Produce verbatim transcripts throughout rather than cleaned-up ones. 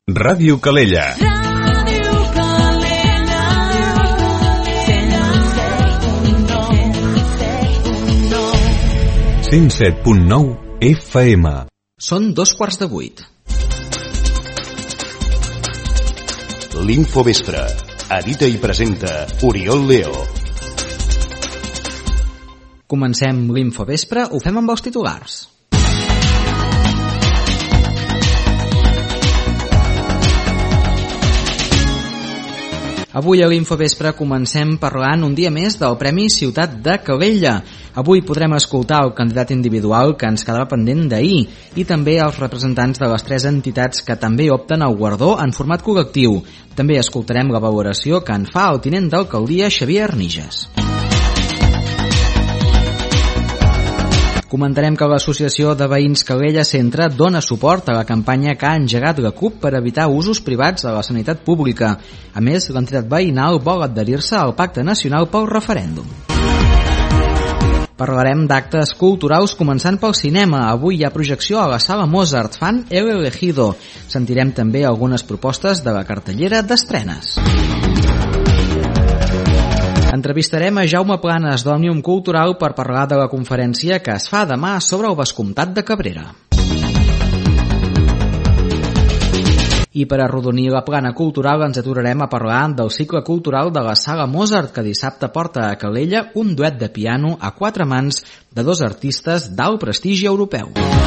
Ràdio Calella. Ràdio Calella. cent set punt nou F M. Són dos quarts de vuit. L'Infovespre. Edita i presenta Oriol Leo. Comencem l'Infovespre, ho fem amb els titulars. Avui a l'Infovespre comencem parlant un dia més del Premi Ciutat de Calella. Avui podrem escoltar el candidat individual que ens quedava pendent d'ahir i també els representants de les tres entitats que també opten al guardó en format col·lectiu. També escoltarem la valoració que en fa el tinent d'alcaldia Xavier Arniges. Comentarem que l'Associació de Veïns Calella Centre dona suport a la campanya que ha engegat la CUP per evitar usos privats de la sanitat pública. A més, l'entitat veïnal vol adherir-se al Pacte Nacional pel Referèndum. Parlarem d'actes culturals començant pel cinema. Avui hi ha projecció a la Sala Mozart fan El Elegido. Sentirem també algunes propostes de la cartellera d'estrenes. Entrevistarem a Jaume Planes d'Òmnium Cultural per parlar de la conferència que es fa demà sobre el vescomtat de Cabrera. I per arrodonir la plana cultural ens aturarem a parlar del cicle cultural de la Sala Mozart que dissabte porta a Calella un duet de piano a quatre mans de dos artistes d'alt prestigi europeu.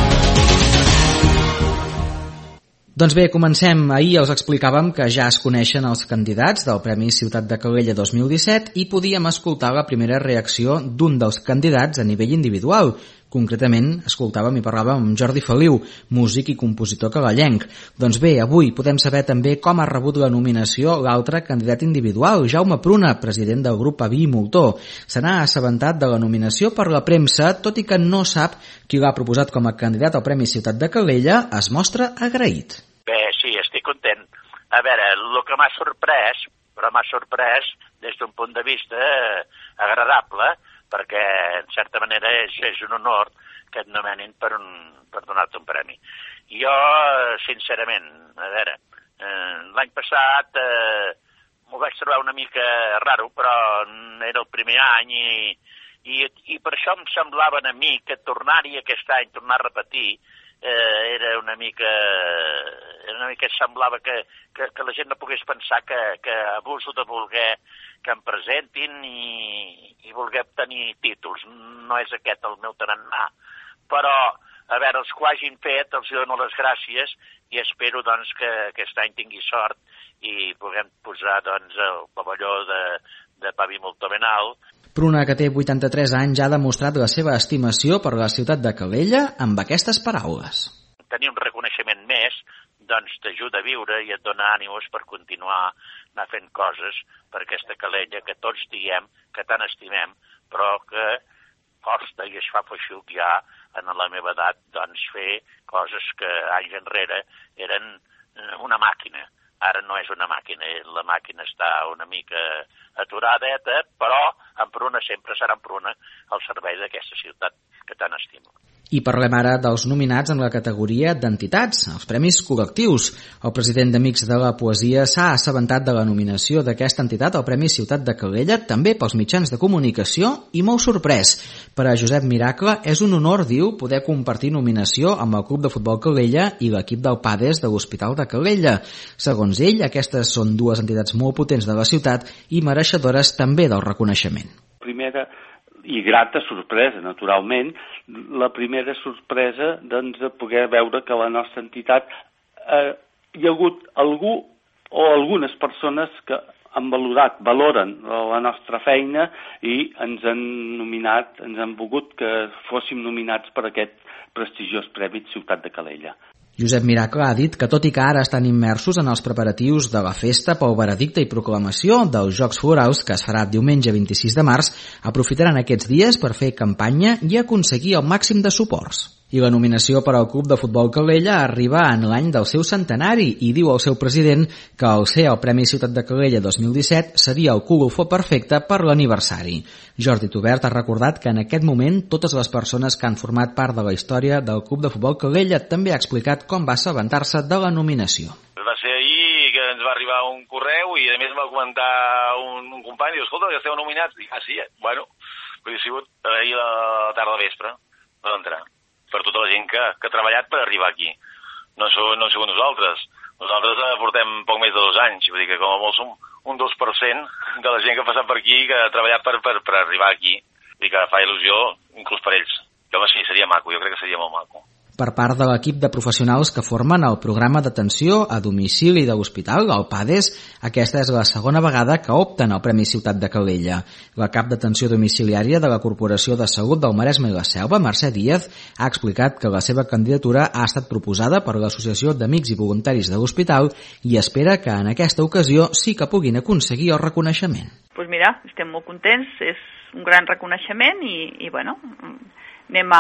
Doncs bé, comencem. Ahir els explicàvem que ja es coneixen els candidats del Premi Ciutat de Calella dos mil disset i podíem escoltar la primera reacció d'un dels candidats a nivell individual. Concretament, escoltàvem i parlàvem amb Jordi Feliu, músic i compositor calellenc. Doncs bé, avui podem saber també com ha rebut la nominació l'altre candidat individual, Jaume Pruna, president del grup Aví i Moltó. Se n'ha assabentat de la nominació per la premsa, tot i que no sap qui l'ha proposat com a candidat al Premi Ciutat de Calella, es mostra agraït. Bé, sí, estic content. A veure, el que m'ha sorprès, però m'ha sorprès des d'un punt de vista agradable, perquè en certa manera és, és un honor que et nomenin per, un, per donar-te un premi. Jo, sincerament, a veure, eh, l'any passat eh, m'ho vaig trobar una mica raro, però era el primer any i, i, i per això em semblava a mi que tornar-hi aquest any, tornar a repetir, eh, era una mica... Era una mica semblava que, que, que la gent no pogués pensar que, que abuso de voler que em presentin i, i voler obtenir títols. No és aquest el meu tarannà. Però, a veure, els que ho hagin fet, els dono les gràcies i espero, doncs, que aquest any tingui sort i puguem posar, doncs, el pavelló de, de Pavi Moltó ben alt. Pruna, que té vuitanta-tres anys, ha demostrat la seva estimació per la ciutat de Calella amb aquestes paraules. Tenir un reconeixement més doncs t'ajuda a viure i et dona ànims per continuar anar fent coses per aquesta Calella que tots diem que tant estimem, però que costa i es fa feixuc ja en la meva edat doncs fer coses que anys enrere eren una màquina. Ara no és una màquina, la màquina està una mica aturadeta, però en Pruna sempre serà en Pruna al servei d'aquesta ciutat que tant estimo. I parlem ara dels nominats en la categoria d'entitats, els premis col·lectius. El president d'Amics de la Poesia s'ha assabentat de la nominació d'aquesta entitat al Premi Ciutat de Calella, també pels mitjans de comunicació, i molt sorprès. Per a Josep Miracle és un honor, diu, poder compartir nominació amb el Club de Futbol Calella i l'equip del Pades de l'Hospital de Calella. Segons ell, aquestes són dues entitats molt potents de la ciutat i mereixedores també del reconeixement. Primera i grata sorpresa, naturalment, la primera sorpresa doncs, de poder veure que la nostra entitat eh, hi ha hagut algú o algunes persones que han valorat, valoren la nostra feina i ens han nominat, ens han volgut que fóssim nominats per aquest prestigiós Premi Ciutat de Calella. Josep Miracle ha dit que tot i que ara estan immersos en els preparatius de la festa pel veredicte i proclamació dels Jocs Florals que es farà diumenge vint-i-sis de març, aprofitaran aquests dies per fer campanya i aconseguir el màxim de suports. I la nominació per al Club de Futbol Calella arriba en l'any del seu centenari i diu el seu president que al ser el Premi Ciutat de Calella dos mil disset seria el colofó perfecte per l'aniversari. Jordi Tubert ha recordat que en aquest moment totes les persones que han format part de la història del Club de Futbol Calella també ha explicat com va assabentar-se de la nominació. Va ser ahir que ens va arribar un correu i a més em va comentar un, un company i diu, escolta, que esteu nominats. I, ah, sí, eh? Bueno, hauria sigut ahir a la tarda vespre per entrar. Per tota la gent que, que ha treballat per arribar aquí. No som, no som nosaltres. Nosaltres eh, portem poc més de dos anys, vull dir que com a molt som un dos per cent de la gent que ha passat per aquí, que ha treballat per, per, per arribar aquí, i que fa il·lusió inclús per ells. Que home, sí, seria maco, jo crec que seria molt maco. Per part de l'equip de professionals que formen el programa d'atenció a domicili de l'hospital, el PADES, aquesta és la segona vegada que opten al Premi Ciutat de Calella. La cap d'atenció domiciliària de la Corporació de Salut del Maresme i la Selva, Mercè Díaz, ha explicat que la seva candidatura ha estat proposada per l'Associació d'Amics i Voluntaris de l'Hospital i espera que en aquesta ocasió sí que puguin aconseguir el reconeixement. Pues mira, estem molt contents, és un gran reconeixement i, i bueno, anem a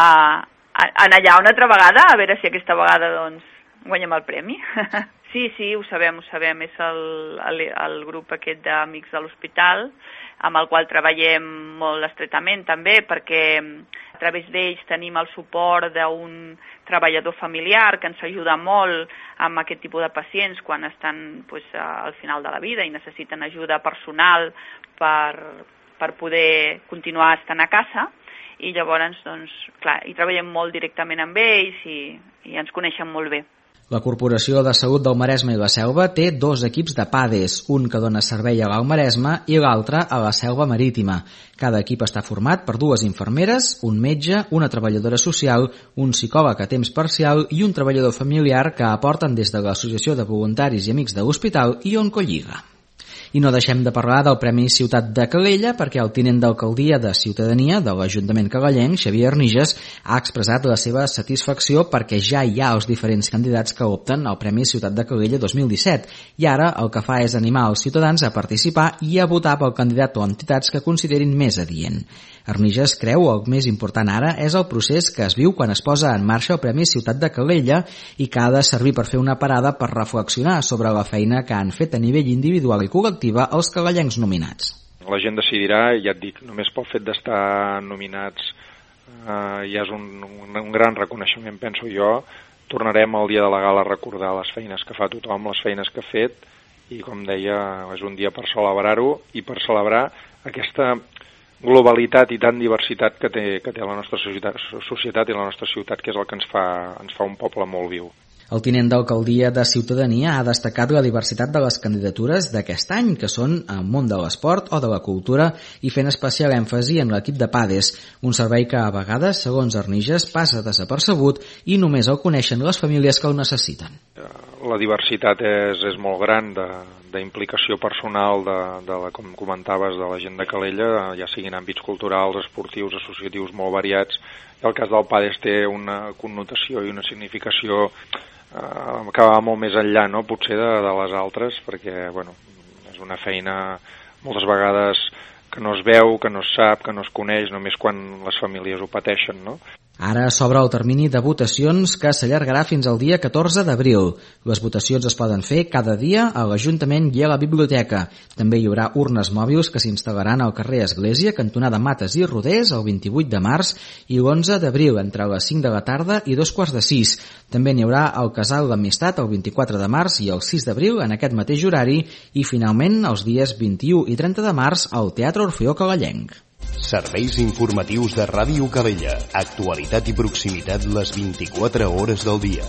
anar allà una altra vegada, a veure si aquesta vegada doncs, guanyem el premi. Sí, sí, ho sabem, ho sabem, és el, el, el grup aquest d'Amics de l'Hospital, amb el qual treballem molt estretament també, perquè a través d'ells tenim el suport d'un treballador familiar que ens ajuda molt amb aquest tipus de pacients quan estan pues, al final de la vida i necessiten ajuda personal per, per poder continuar estant a casa. I llavors, doncs, clar, hi treballem molt directament amb ells i, i ens coneixen molt bé. La Corporació de Salut del Maresme i la Selva té dos equips de PADES, un que dona servei a l'Alt Maresme i l'altre a la Selva Marítima. Cada equip està format per dues infermeres, un metge, una treballadora social, un psicòleg a temps parcial i un treballador familiar que aporten des de l'Associació de Voluntaris i Amics de l'Hospital i Oncolliga. I no deixem de parlar del Premi Ciutat de Calella perquè el tinent d'alcaldia de Ciutadania de l'Ajuntament calellenc, Xavier Arniges, ha expressat la seva satisfacció perquè ja hi ha els diferents candidats que opten al Premi Ciutat de Calella dos mil disset i ara el que fa és animar els ciutadans a participar i a votar pel candidat o entitats que considerin més adient. Arniges creu que el més important ara és el procés que es viu quan es posa en marxa el Premi Ciutat de Calella i que ha de servir per fer una parada per reflexionar sobre la feina que han fet a nivell individual i col·lectiva els calellencs nominats. La gent decidirà, ja et dic, només pel fet d'estar nominats eh, ja és un, un, un gran reconeixement, penso jo. Tornarem el dia de la gala a recordar les feines que fa tothom, les feines que ha fet i, com deia, és un dia per celebrar-ho i per celebrar aquesta globalitat i tant diversitat que té, que té la nostra societat, societat i la nostra ciutat, que és el que ens fa, ens fa un poble molt viu. El tinent d'alcaldia de Ciutadania ha destacat la diversitat de les candidatures d'aquest any, que són al món de l'esport o de la cultura, i fent especial èmfasi en l'equip de PADES, un servei que a vegades, segons Arniges, passa desapercebut i només el coneixen les famílies que el necessiten. La diversitat és, és molt gran d'implicació personal, de, de la, com comentaves, de la gent de Calella, ja siguin àmbits culturals, esportius, associatius molt variats. I el cas del PADES té una connotació i una significació eh, que va molt més enllà, no? Potser de, de les altres, perquè bueno, és una feina moltes vegades que no es veu, que no es sap, que no es coneix, només quan les famílies ho pateixen, no? Ara s'obre el termini de votacions que s'allargarà fins al dia catorze d'abril. Les votacions es poden fer cada dia a l'Ajuntament i a la biblioteca. També hi haurà urnes mòbils que s'instal·laran al carrer Església, cantonada Mates i Rodés, el vint-i-vuit de març i l'onze d'abril, entre les cinc de la tarda i dos quarts de sis. També n'hi haurà al Casal d'Amistat el vint-i-quatre de març i el sis d'abril en aquest mateix horari i, finalment, els dies vint-i-u i trenta de març al Teatre Orfeó Calellenc. Serveis informatius de Ràdio Calella. Actualitat i proximitat les vint-i-quatre hores del dia.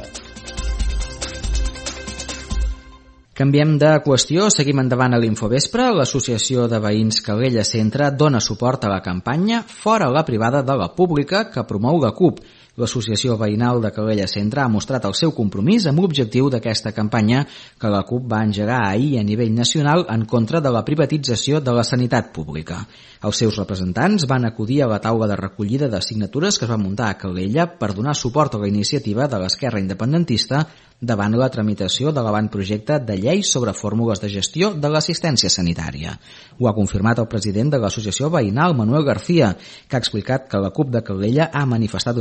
Canviem de qüestió, seguim endavant a l'Infovespre. L'Associació de Veïns Calella Centre dona suport a la campanya Fora la privada de la pública que promou la CUP. L'Associació Veïnal de Calella Centre ha mostrat el seu compromís amb l'objectiu d'aquesta campanya que la CUP va engegar ahir a nivell nacional en contra de la privatització de la sanitat pública. Els seus representants van acudir a la taula de recollida de signatures que es va muntar a Calella per donar suport a la iniciativa de l'esquerra independentista davant la tramitació de l'avantprojecte de llei sobre fórmules de gestió de l'assistència sanitària. Ho ha confirmat el president de l'Associació Veïnal, Manuel García, que ha explicat que la CUP de Calella ha manifestat la voluntat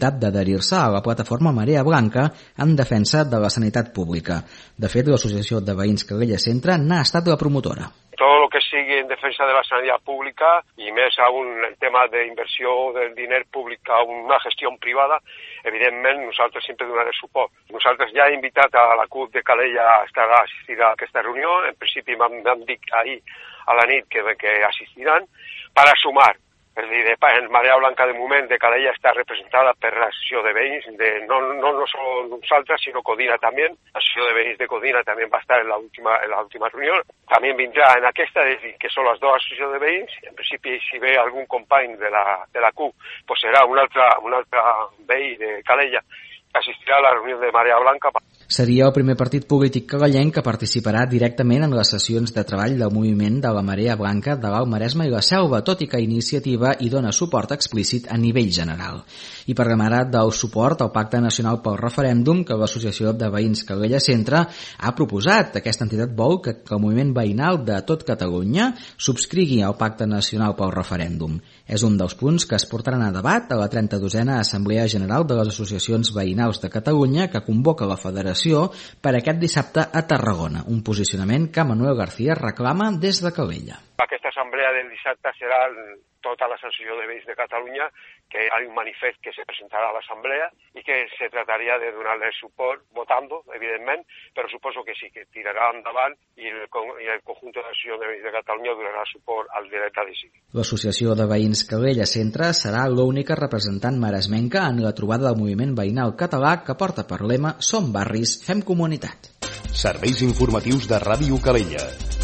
possibilitat d'adherir-se a la plataforma Marea Blanca en defensa de la sanitat pública. De fet, l'Associació de Veïns Calella Centre n'ha estat la promotora. Todo lo que sigui en defensa de la sanidad pública y més aún el tema de inversió del diner públic a una gestió privada, evidentment nosaltres sempre donarem suport. Nosaltres ja hem invitat a la C U P de Calella a estar a assistir a aquesta reunió. En principi m'han dit ahir a la nit que, que assistiran per a sumar. És a dir, en Marea Blanca de moment de Calella està representada per l'associació de veïns, de, no, no, no solo nosaltres, sinó Codina també. L'associació de veïns de Codina també va estar en l'última en l'última reunió. També vindrà en aquesta, és dir, que són les dues associacions de veïns. En principi, si ve algun company de la, de la C U, pues serà un altre, un altre veí de Calella que assistirà a la reunió de Marea Blanca. Seria el primer partit polític calellenc que participarà directament en les sessions de treball del moviment de la Marea Blanca de l'Alt Maresme i la Selva, tot i que Iniciativa hi dona suport explícit a nivell general. I parlem ara del suport al Pacte Nacional pel Referèndum que l'Associació de Veïns Calella Centre ha proposat. Aquesta entitat vol que, que el moviment veïnal de tot Catalunya subscrigui al Pacte Nacional pel Referèndum. És un dels punts que es portaran a debat a la trenta-dosena Assemblea General de les Associacions Veïnals de Catalunya que convoca la Federació per aquest dissabte a Tarragona, un posicionament que Manuel García reclama des de Calella. Aquesta assemblea del dissabte serà tota l'associació de veïns de Catalunya, que hi ha un manifest que se presentarà a l'assemblea i que se trataria de donar-le suport, votando, evidentment, però suposo que sí, que tirarà endavant i el, i el conjunt de l'associació de veïns de Catalunya donarà suport al dret a decidir. L'Associació de Veïns Calella Centre serà l'única representant maresmenca en la trobada del moviment veïnal català que porta per lema Som barris, fem comunitat. Serveis informatius de Ràdio Calella.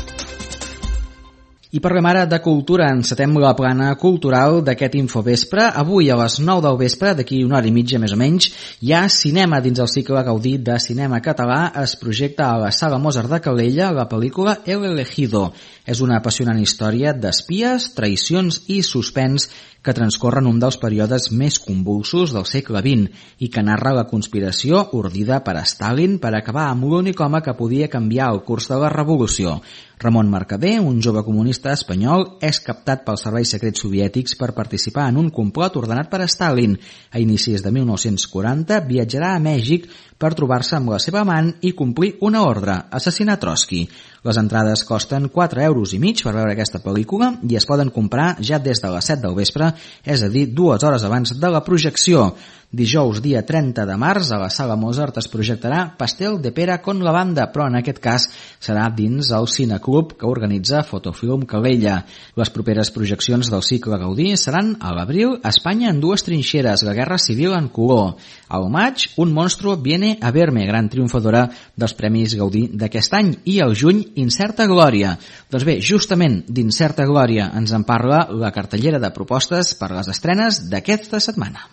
I parlem ara de cultura. Encetem la plana cultural d'aquest Infovespre. Avui a les nou del vespre, d'aquí una hora i mitja més o menys, hi ha cinema dins el cicle Gaudí de cinema català. Es projecta a la Sala Mozart de Calella la pel·lícula El Elegido. És una apassionant història d'espies, traïcions i suspens que transcorren un dels períodes més convulsos del segle vint i que narra la conspiració ordida per Stalin per acabar amb l'únic home que podia canviar el curs de la revolució. Ramon Mercader, un jove comunista espanyol, és captat pels serveis secrets soviètics per participar en un complot ordenat per Stalin. A inicis de mil nou-cents quaranta viatjarà a Mèxic per trobar-se amb la seva amant i complir una ordre, assassinar Trotsky. Les entrades costen quatre euros i mig per veure aquesta pel·lícula i es poden comprar ja des de les set del vespre, és a dir, dues hores abans de la projecció. Dijous, dia trenta de març, a la Sala Mozart es projectarà Pastel de pera con la banda, però en aquest cas serà dins el cineclub que organitza Fotofilm Calella. Les properes projeccions del cicle Gaudí seran a l'abril Espanya en dues trinxeres, la Guerra Civil en color. Al maig, Un monstruo viene a verme, gran triomfadora dels Premis Gaudí d'aquest any, i al juny, Incerta Glòria. Doncs bé, justament d'Incerta Glòria ens en parla la cartellera de propostes per les estrenes d'aquesta setmana.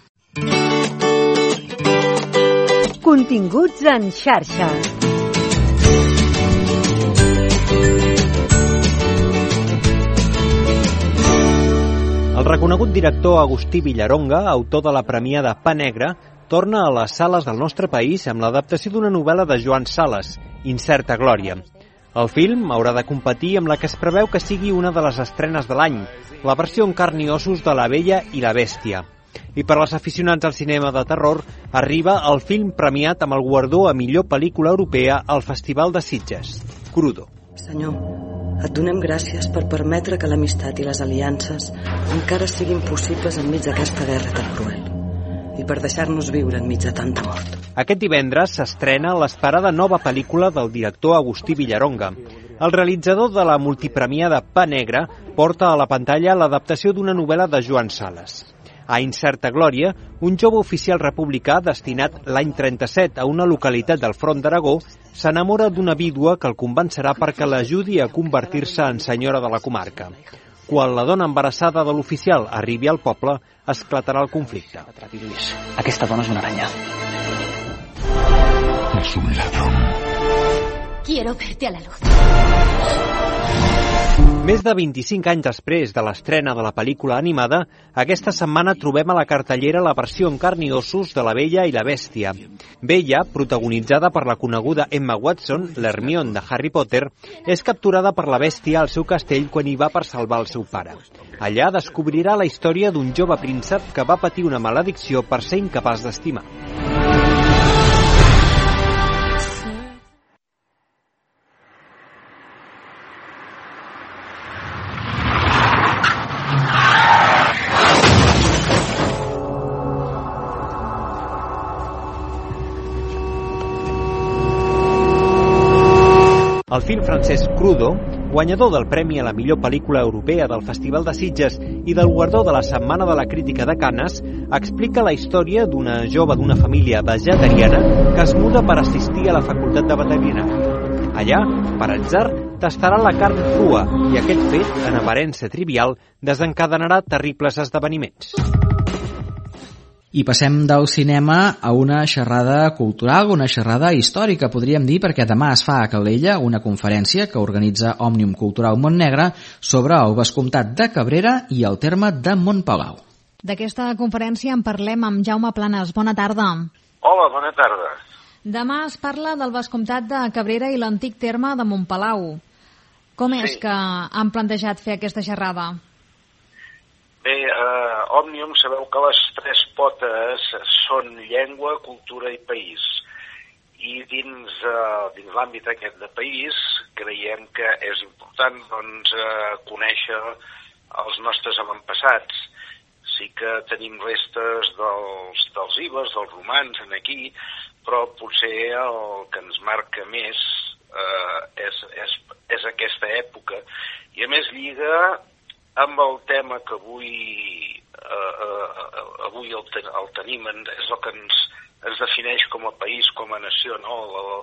Continguts en xarxa. El reconegut director Agustí Villaronga, autor de la premiada Pa Negra, torna a les sales del nostre país amb l'adaptació d'una novel·la de Joan Sales, Incerta Glòria. El film haurà de competir amb la que es preveu que sigui una de les estrenes de l'any, la versió en carn i ossos de La Bella i la Bèstia. I per als aficionats al cinema de terror, arriba el film premiat amb el guardó a millor pel·lícula europea al Festival de Sitges, Crudo. Senyor, et donem gràcies per permetre que l'amistat i les aliances encara siguin possibles enmig d'aquesta guerra tan cruel i per deixar-nos viure enmig de tanta mort. Aquest divendres s'estrena l'esperada nova pel·lícula del director Agustí Villaronga. El realitzador de la multipremiada Pa Negra porta a la pantalla l'adaptació d'una novel·la de Joan Sales. A Incerta Glòria, un jove oficial republicà destinat l'any trenta-set a una localitat del Front d'Aragó s'enamora d'una vídua que el convencerà perquè l'ajudi a convertir-se en senyora de la comarca. Quan la dona embarassada de l'oficial arribi al poble, esclatarà el conflicte. Aquesta dona és una aranya. Es un ladrón. Quiero verte a la luz. Més de vint-i-cinc anys després de l'estrena de la pel·lícula animada, aquesta setmana trobem a la cartellera la versió en carn i ossos de La Bella i la Bèstia. Bella, protagonitzada per la coneguda Emma Watson, l'Hermione de Harry Potter, és capturada per la bèstia al seu castell quan hi va per salvar el seu pare. Allà descobrirà la història d'un jove príncep que va patir una maledicció per ser incapaç d'estimar. El film francès Crudo, guanyador del Premi a la millor pel·lícula europea del Festival de Sitges i del guardó de la Setmana de la Crítica de Canes, explica la història d'una jove d'una família vegetariana que es muda per assistir a la facultat de veterinària. Allà, per atzar, tastarà la carn crua i aquest fet, en aparença trivial, desencadenarà terribles esdeveniments. I passem del cinema a una xerrada cultural, una xerrada històrica, podríem dir, perquè demà es fa a Calella una conferència que organitza Òmnium Cultural Montnegre sobre el vescomtat de Cabrera i el terme de Montpalau. D'aquesta conferència en parlem amb Jaume Planes. Bona tarda. Hola, bona tarda. Demà es parla del vescomtat de Cabrera i l'antic terme de Montpalau. Com és Sí. que han plantejat fer aquesta xerrada? Bé, eh, Òmnium sabeu que les tres potes són llengua, cultura i país. I dins, eh, dins l'àmbit aquest de país creiem que és important doncs, eh, conèixer els nostres avantpassats. Sí que tenim restes dels, dels ibers, dels romans en aquí, però potser el que ens marca més eh, és, és, és aquesta època. I a més lliga amb el tema que avui, eh, eh, avui el, ten, el tenim, és el que ens, ens defineix com a país, com a nació, no?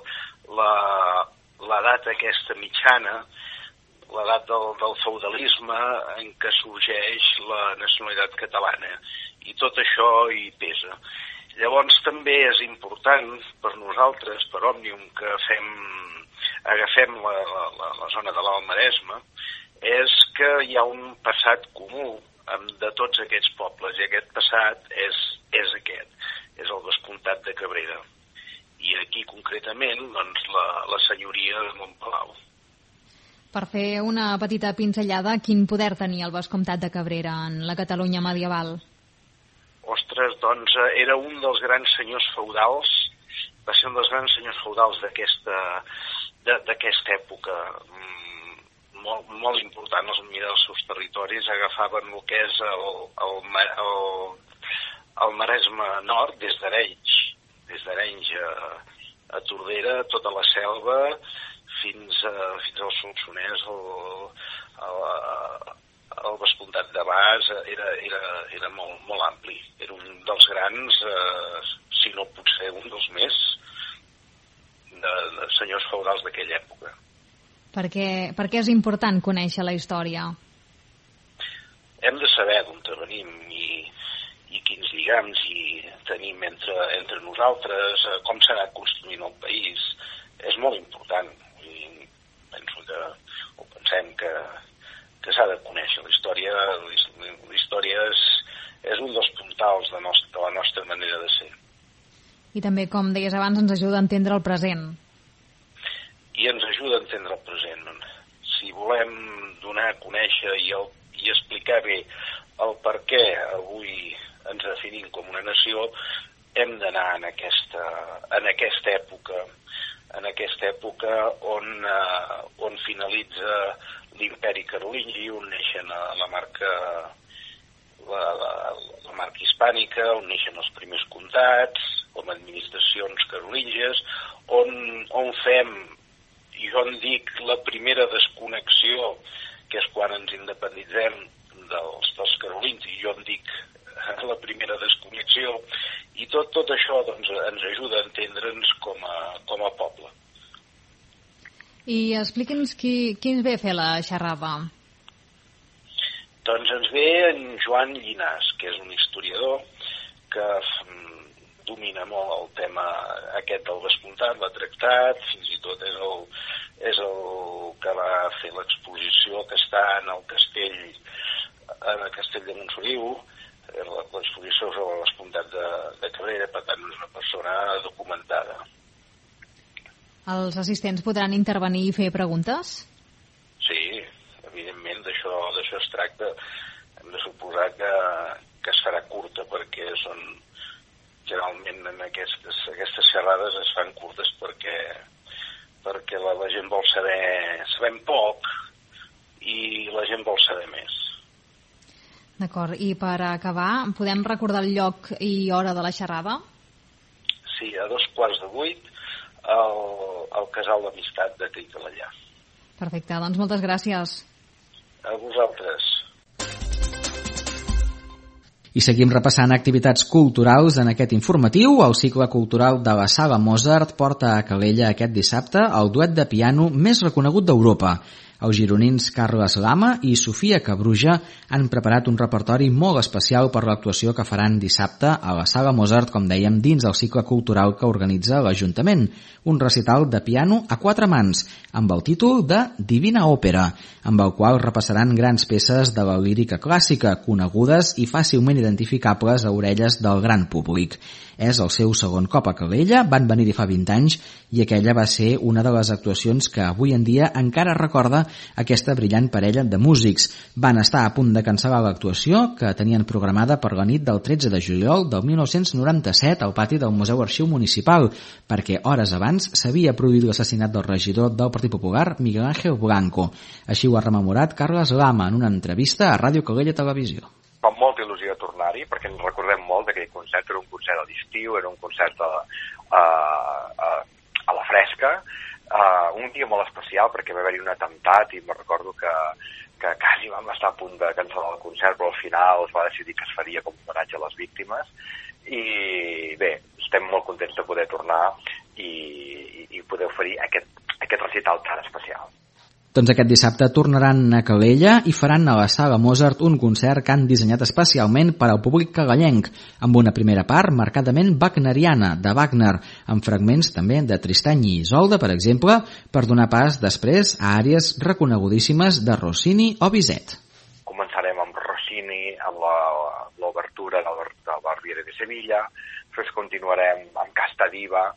L'edat aquesta mitjana, l'edat del, del feudalisme en què sorgeix la nacionalitat catalana. I tot això hi pesa. Llavors també és important per nosaltres, per Òmnium, que fem, agafem la, la, la zona de l'Alt Maresme, és que hi ha un passat comú de tots aquests pobles, i aquest passat és, és aquest, és el vescomtat de Cabrera. I aquí concretament doncs, la, la senyoria de Montpalau. Per fer una petita pinzellada, quin poder tenia el vescomtat de Cabrera en la Catalunya medieval? Ostres, doncs era un dels grans senyors feudals, va ser un dels grans senyors feudals d'aquesta d'aquesta època, molt, molt important. Els mirar els seus territoris agafaven el que és el, el, el, el Maresme Nord, des d'Arenys, des d'Arenys a, a Tordera, tota la selva, fins, a, fins al Solsonès, el, el, el vescomtat de Bas, era, era, era molt, molt ampli. Era un dels grans, eh, si no potser un dels més, de, de senyors feudals d'aquella època. Per què, per què és important conèixer la història? Hem de saber d'on venim i, i quins lligams hi tenim entre, entre nosaltres, com s'ha anat construint el país. És molt important. I penso que, o pensem que, que s'ha de conèixer. La història, la història és, és un dels puntals de, nostre, de la nostra manera de ser. I també, com deies abans, ens ajuda a entendre el present. I ens ajuda a entendre el present. Si volem donar a conèixer i, el, i explicar bé el per què avui ens definim com una nació, hem d'anar en aquesta, en aquesta època, en aquesta època on, eh, on finalitza l'imperi carolingi, on neixen la marca, la, la, la marca hispànica, on neixen els primers comtats, com administracions carolíngies, on, on fem, jo en dic, la primera desconnexió, que és quan ens independitzem dels, dels carolins, i jo en dic la primera desconnexió, i tot, tot això doncs, ens ajuda a entendre'ns com a, com a poble. I expliqui'ns qui, qui ens ve a fer la xerrada. Doncs ens ve en Joan Llinàs, que és un historiador que domina molt el tema aquest del vescomtat, l'ha tractat, fins i tot és el, és el que va fer l'exposició estan al castell, en el castell de Montsoriu, l'exposició sobre les comtats de, de Cabrera, per tant és una persona documentada. Els assistents podran intervenir i fer preguntes? Sí, evidentment, d'això d'això es tracta. Hem de suposar que, que es farà curta, perquè són generalment en aquestes, aquestes xerrades es fan curtes perquè, perquè la, la gent vol saber, sabem poc i la gent vol saber més. D'acord, i per acabar, podem recordar el lloc i hora de la xerrada? Sí, a dos quarts de vuit al, al Casal d'Amistat de Calella. Perfecte, doncs moltes gràcies. A vosaltres. I seguim repassant activitats culturals en aquest informatiu. El cicle cultural de la Sala Mozart porta a Calella aquest dissabte el duet de piano més reconegut d'Europa. Els gironins Carles Lama i Sofia Cabruja han preparat un repertori molt especial per l'actuació que faran dissabte a la Sala Mozart, com dèiem, dins el cicle cultural que organitza l'Ajuntament. Un recital de piano a quatre mans, amb el títol de Divina Òpera, amb el qual repassaran grans peces de la lírica clàssica, conegudes i fàcilment identificables a orelles del gran públic. És el seu segon cop a Calella, van venir-hi fa vint anys i aquella va ser una de les actuacions que avui en dia encara recorda aquesta brillant parella de músics. Van estar a punt de cancel·lar l'actuació que tenien programada per la nit del tretze de juliol del mil nou-cents noranta-set al pati del Museu Arxiu Municipal, perquè hores abans s'havia produït l'assassinat del regidor del Partit Popular, Miguel Ángel Blanco. Així ho ha rememorat Carles Lama en una entrevista a Ràdio Calella Televisió. Amb molta il·lusió de tornar-hi, perquè ens recordem molt d'aquell concert. Era un concert a l'estiu, era un concert a, a, a, a la fresca, uh, un dia molt especial perquè va haver-hi un atemptat i me recordo que, que quasi vam estar a punt de cancel·lar el concert, però al final es va decidir que es faria com un homenatge a les víctimes. I bé, estem molt contents de poder tornar i, i, i poder oferir aquest, aquest recital tan especial. Doncs aquest dissabte tornaran a Calella i faran a la Sala Mozart un concert que han dissenyat especialment per al públic calellenc, amb una primera part marcadament wagneriana, de Wagner, amb fragments també de Tristany i Isolde, per exemple, per donar pas després a àrees reconegudíssimes de Rossini o Bizet. Començarem amb Rossini, amb l'obertura del Barbiere de Sevilla, després continuarem amb Casta Diva,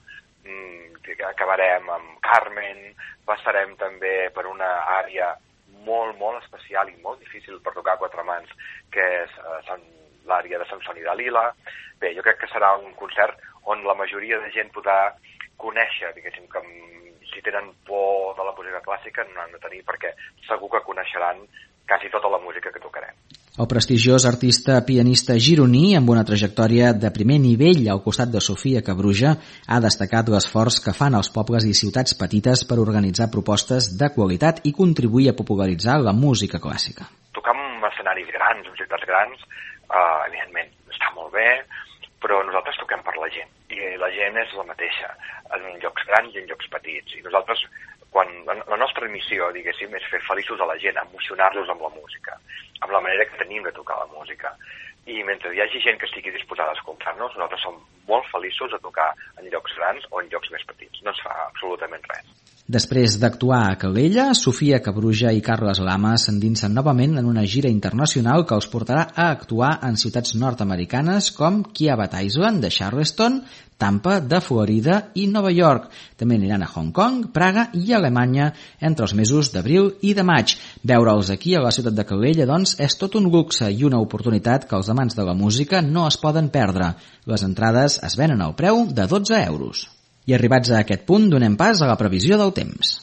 acabarem amb Carmen, passarem també per una àrea molt, molt especial i molt difícil per tocar a quatre mans, que és uh, l'àrea de Samson i Dalila. Bé, jo crec que serà un concert on la majoria de gent podrà conèixer, diguéssim, que si tenen por de la música clàssica no han de tenir, perquè segur que coneixeran quasi tota la música que tocarem. El prestigiós artista pianista gironí, amb una trajectòria de primer nivell al costat de Sofia Cabruja, ha destacat l'esforç que fan els pobles i ciutats petites per organitzar propostes de qualitat i contribuir a popularitzar la música clàssica. Tocar en escenaris grans, en ciutats grans, eh, evidentment, està molt bé, però nosaltres toquem per la gent, i la gent és la mateixa, en llocs grans i en llocs petits, i nosaltres, quan la nostra missió, diguéssim, és fer feliços a la gent, emocionar-los amb la música, amb la manera que tenim de tocar la música. I mentre hi hagi gent que estigui disposada a escoltar-nos, nosaltres som molt feliços de tocar en llocs grans o en llocs més petits. No ens fa absolutament res. Després d'actuar a Calella, Sofia Cabruja i Carles Lama s'endinsen novament en una gira internacional que els portarà a actuar en ciutats nord-americanes com Kiabat Island de Charleston, Tampa de Florida i Nova York. També aniran a Hong Kong, Praga i Alemanya entre els mesos d'abril i de maig. Veure'ls aquí a la ciutat de Calella, doncs, és tot un luxe i una oportunitat que els amants de la música no es poden perdre. Les entrades es venen al preu de dotze euros. I arribats a aquest punt, donem pas a la previsió del temps.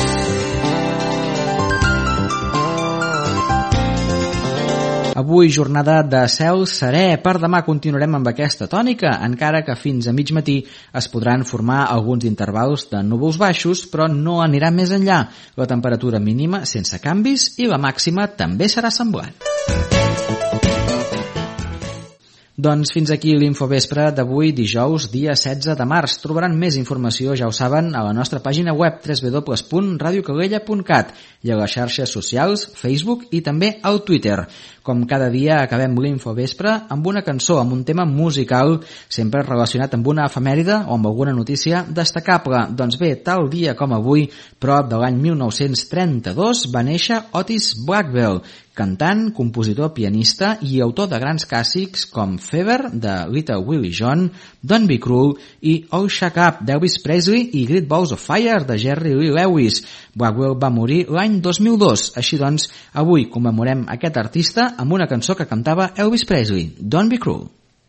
Avui jornada de cel serè. Per demà continuarem amb aquesta tònica, encara que fins a mig matí es podran formar alguns intervals de núvols baixos, però no anirà més enllà. La temperatura mínima sense canvis i la màxima també serà semblant. Doncs fins aquí l'Infovespre d'avui, dijous, dia setze de març. Trobaran més informació, ja ho saben, a la nostra pàgina web w w w punt radio calella punt cat i a les xarxes socials, Facebook i també al Twitter. Com cada dia acabem l'Infovespre amb una cançó, amb un tema musical, sempre relacionat amb una efemèride o amb alguna notícia destacable. Doncs bé, tal dia com avui, prop de l'any mil nou-cents trenta-dos, va néixer Otis Blackwell, cantant, compositor, pianista i autor de grans clàssics com Fever, de Little Willie John, Don't Be Cruel i All Shack Up, d'Elvis Presley i Great Balls of Fire, de Jerry Lee Lewis. Blackwell va morir l'any dos mil dos. Així doncs, avui commemorem aquest artista amb una cançó que cantava Elvis Presley, Don't Be Cruel.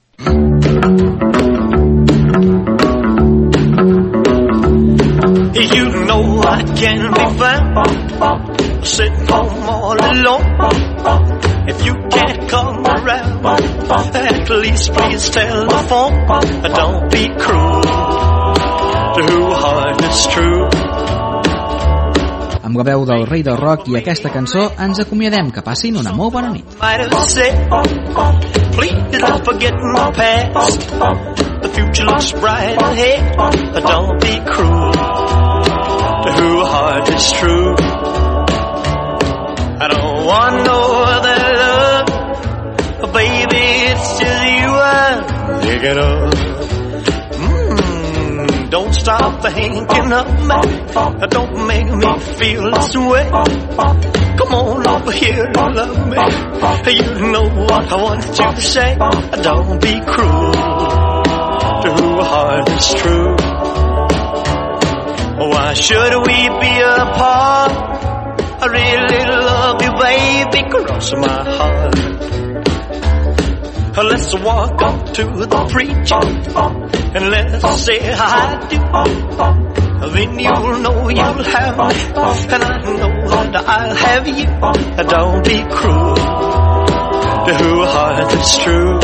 You know I can't be found sitting home all alone. If you can't come around, at least please telephone. Don't be cruel to who heart is true. Amb la veu del rei del rock i aquesta cançó ens acomiadem. Que passin una molt bona nit. Please don't forget my past. The future looks bright ahead. Don't be cruel to who heart is true. I don't want no other love, baby, it's just you I'm thinking of. Mm, don't stop thinking of me. Don't make me feel this way. Come on over here and love me. You know what I want you to say. Don't be cruel to who heart is true. Why should we be apart? I really love you, baby, cross my heart. Let's walk up to the preacher and let's say I do. Then you'll know you'll have me, and I know that I'll have you. Don't be cruel to who heart is true.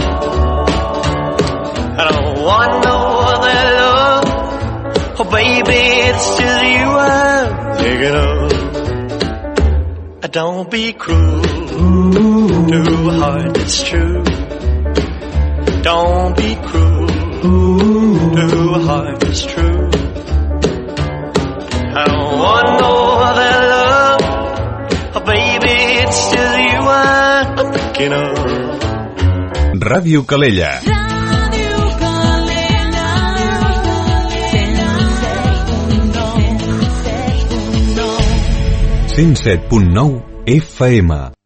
I don't want no other love, oh baby, it's just you I'm thinking of. Don't be cruel to who heart is true. Don't be cruel to who heart is true. I don't want no other love, oh baby, it's just you I'm thinking of. Ràdio Calella. cent set punt nou F M.